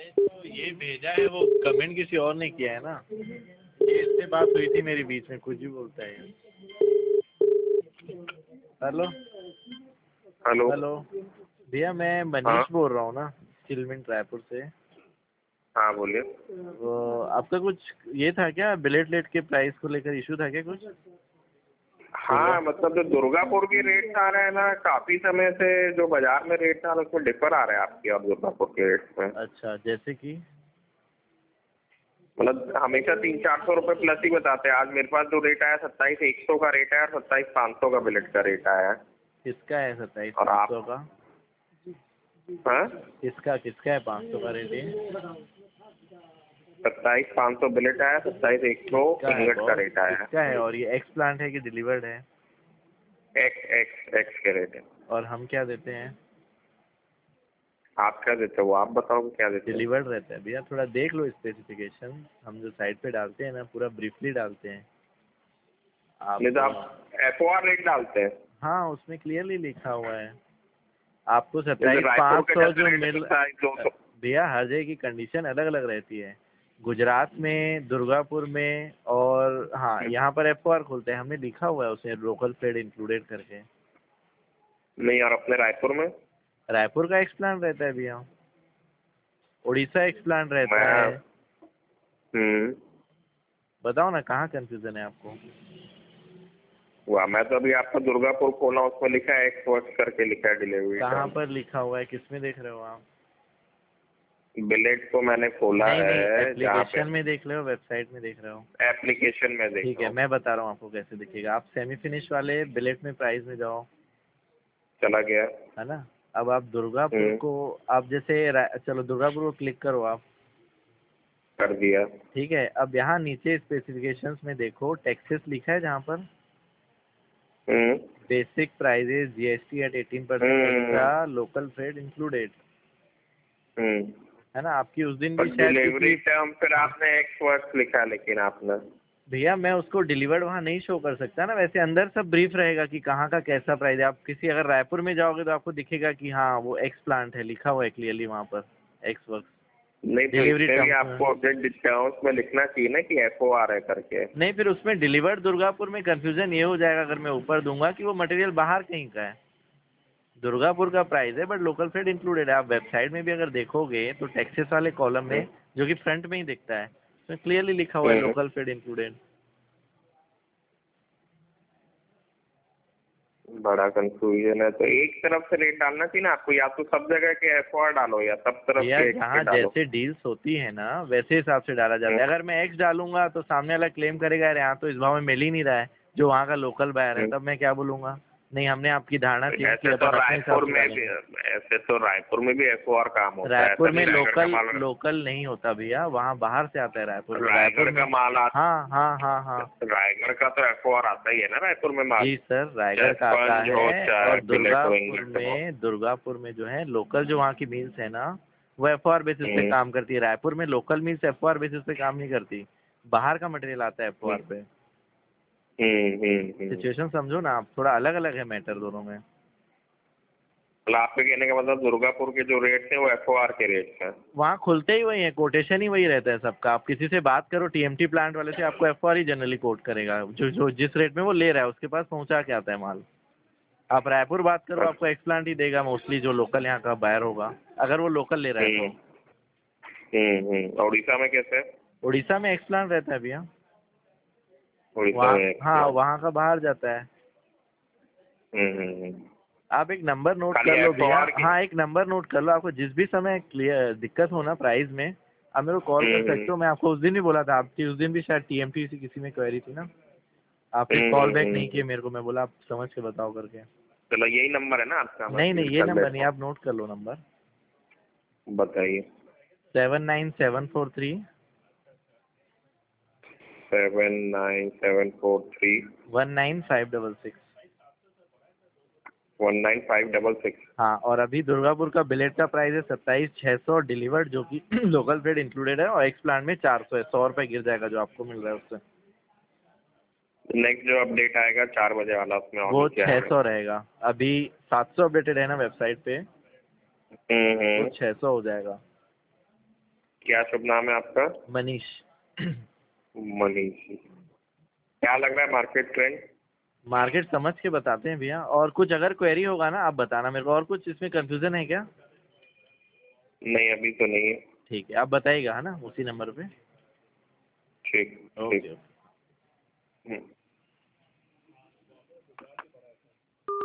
अरे तो ये भेजा है वो कमेंट किसी और ने किया है ना, ये इससे बात हुई थी मेरी बीच में, कुछ भी बोलता है ये। Hello hello. हेलो भैया, मैं हाँ मनीष बोल रहा हूँ ना, चिलमिंट रायपुर से। हाँ बोलिए। वो आपका कुछ ये था क्या, बिलेट लेट के प्राइस को लेकर इशू था क्या कुछ? हाँ मतलब जो दुर्गापुर के रेट आ रहे हैं ना, काफी समय से जो बाजार में रेट था उसमें डिफर आ रहा है आपके और दुर्गापुर के रेट में। अच्छा, जैसे कि मतलब हमेशा 300-400 रुपये प्लस ही बताते हैं। आज मेरे पास जो रेट आया 27,100 का रेट है और 27,500 का बिलेट का रेट आया है। किसका है 27 और आप 500 का? हाँ किसका है 500 का रेट ये? 27,500 बिलेट आया, 27,100 किसका है इंगट का बॉस, रेट आया है। किसका है? और ये एक्स प्लांट है कि डिलीवर्ड है? एक्स एक्स एक्स के रेट है। और हम क्या देते हैं? आप क्या देते हो वो आप बताओ क्या देते हो। डिलीवर्ड रहता है भैया, थोड़ा देख लो स्पेसिफिकेशन। हम जो साइट पे डालते हैं ना, पूरा ब्रीफली डालते हैं नहीं तो आप। आप FOR रेट डालते हैं। हाँ, उसमें क्लियरली लिखा हुआ है आपको जैसे सत्ताईस रायपुर पाँच का सौ जैसे जो रेट है मिल। 27,200। भैया हर जगह की कंडीशन अलग अलग रहती है, गुजरात में, दुर्गापुर में, और हाँ यहाँ पर FOR खोलते हैं, हमने लिखा हुआ है उसमें लोकल फ्रेड इंक्लूडेड करके। नहीं और अपने रायपुर में रायपुर का एक्सप्लान रहता है भैया, उड़ीसा एक्सप्लान रहता मैं है। हम्म बताओ ना, कहाँ कंफ्यूजन है आपको? हुआ मैं तो अभी आपका दुर्गापुर खोला, उसमें लिखा है एक्स वर्क्स करके लिखा है डिलीवरी कहाँ टाइम। पर लिखा हुआ है, किस में देख रहे हो आप? बिलेट को मैंने खोला नहीं नहीं, है जहाँ पे एप्लीकेशन में देख रहे हो, वेबसाइट में देख रहे हो? एप्लीकेशन में देख ठीक रहा है, हूँ। मैं बता रहा हूँ आपको कैसे दिखेगा। आप सेमी फिनिश वाले बिलेट में प्राइस में जाओ, चला गया। है ना। अब आप दुर्गापुर को, आप जैसे चलो दुर्गापुर को क्लिक करो आप। कर दिया। ठीक है, अब यहाँ नीचे स्पेसिफिकेशंस में देखो, टैक्सेस लिखा है जहाँ पर, hmm basic prices GST at 18% hmm extra, local freight included, hmm है ना। आपकी उस दिन भी पर शायद डिलीवरी किसी। टाइम फिर हाँ आपने एक्स वर्क्स लिखा है, लेकिन आपने भैया, मैं उसको डिलीवर्ड वहाँ नहीं शो कर सकता ना, वैसे अंदर सब ब्रीफ रहेगा कि कहाँ का कैसा प्राइस है। आप किसी अगर रायपुर में जाओगे तो आपको दिखेगा कि हाँ वो एक्स प्लांट है, लिखा हुआ है क्लियरली वहाँ पर, एक्स वर्क्स नहीं तो डिलीवरी इसमें भी टर्म्स में। आपको अपडेट डिस्काउंट में लिखना चाहिए ना कि FOR है करके। नहीं, फिर उसमें डिलीवर्ड दुर्गापुर में कंफ्यूजन ये हो जाएगा अगर मैं ऊपर दूंगा कि वो मटेरियल बाहर कहीं का है। दुर्गापुर का प्राइस है बट लोकल फ्रेट इंक्लूडेड है। आप वेबसाइट में भी अगर देखोगे तो टैक्सेस वाले कॉलम में, जो कि फ्रंट में ही दिखता है, उसमें क्लियरली लिखा हुआ है हम्म लोकल फ्रेट इंक्लूडेड। बड़ा कंफ्यूजन है। तो एक तरफ से रेट डालना चाहिए ना आपको, या तो सब जगह के FOR डालो या सब तरफ भैया के एक्स के जहाँ डालो। जैसे डील्स होती है ना, वैसे हिसाब से डाला जाता है। अगर मैं एक्स डालूंगा तो सामने वाला क्लेम करेगा यार यहाँ तो इस भाव में मिल ही नहीं रहा है, जो वहाँ का लोकल बायर है, हम्म। तब मैं क्या बोलूंगा? नहीं, हमने आपकी धारणा चेंज की, ऐसे तो अपन अपने हिसाब रायपुर से में भी डालेंगे। ऐसे तो रायपुर में भी FOR काम होता है, रायपुर ऐसा में नहीं रायगढ़ का लोकल माल। लोकल नहीं होता भैया, वहाँ बाहर से आता है रायपुर में, रायपुर रायगढ़ में। का माल आता हाँ हाँ हाँ हाँ। रायगढ़ का तो FOR आता ही है ना रायपुर में माल। जी सर, चाहे रायगढ़ का आता स्पंज हो है। चाहे और बिलेट हो दुर्गापुर इंगट हो। में, दुर्गापुर में जो है लोकल, जो वहाँ की मिल्स है ना, वो FOR बेसिस पे हम्म काम करती है। रायपुर में लोकल मिल्स FOR बेसिस पे काम नहीं करती, बाहर का मटेरियल आता है FOR पे। हम्म। सिचुएशन समझो ना आप, थोड़ा अलग अलग है मैटर दोनों में। मतलब आपके कहने का मतलब दुर्गापुर के जो रेट थे वो FOR के रेट हैं। वहाँ खुलते ही वही है, कोटेशन ही वही रहता है सबका। आप किसी से बात करो TMT प्लांट वाले से, आपको FOR ही जनरली कोट करेगा, जो जो जिस रेट में वो ले रहा है उसके पास पहुँचा के आता है माल। आप रायपुर बात करो, आपको एक्स प्लांट ही देगा मोस्टली, जो लोकल यहाँ का बायर होगा, अगर वो लोकल ले रहा है तो। उड़ीसा में कैसे है? उड़ीसा में एक्स प्लांट रहता है भैया, उड़ीसा वहाँ। में एक हाँ, प्लान। वहाँ का बाहर जाता है। हम्म। आप एक नंबर नोट खाली कर लो भैया। FOR की। हाँ, एक नंबर नोट कर लो, आपको जिस भी समय क्लियर दिक्कत हो ना प्राइस में, आप मेरे को कॉल कर सकते हो। मैं आपको उस दिन ही बोला था, आपकी उस दिन भी शायद TMT से किसी में क्वेरी थी ना, आपने कॉल बैक नहीं किए मेरे को, मैं बोला आप समझ के बताओ करके। चलो यही नंबर है ना आपका, मैं नहीं नहीं, फीड ये कर नंबर नहीं, लेता हूँ। आप नोट कर लो नंबर। बताइए। 79743 79743 19566। 19566। हाँ, और अभी दुर्गापुर का बिलेट का प्राइस है 27,600 डिलीवर्ड, जो कि लोकल फ्रेट इंक्लूडेड है, और एक्स प्लांट में 400 है, 100 रुपये गिर जाएगा जो आपको मिल रहा है उससे। नेक्स्ट जो अपडेट आएगा 4 बजे वाला, उसमें और वो नीचे आएगा। 600 रहेगा। अभी 700 अपडेटेड है ना वेबसाइट पे, तो हम्म। 600 हो जाएगा। क्या शुभ नाम है आपका? मनीष। मनीष। क्या लग रहा है मार्केट ट्रेंड? मार्केट समझ के बताते हैं भैया, और कुछ अगर क्वेरी होगा ना आप बताना मेरे को, और कुछ इसमें कंफ्यूजन है क्या? नहीं, अभी तो नहीं है। ठीक है, आप बताइएगा है ना उसी नंबर पे। ठीक ओके ठीक। ओके।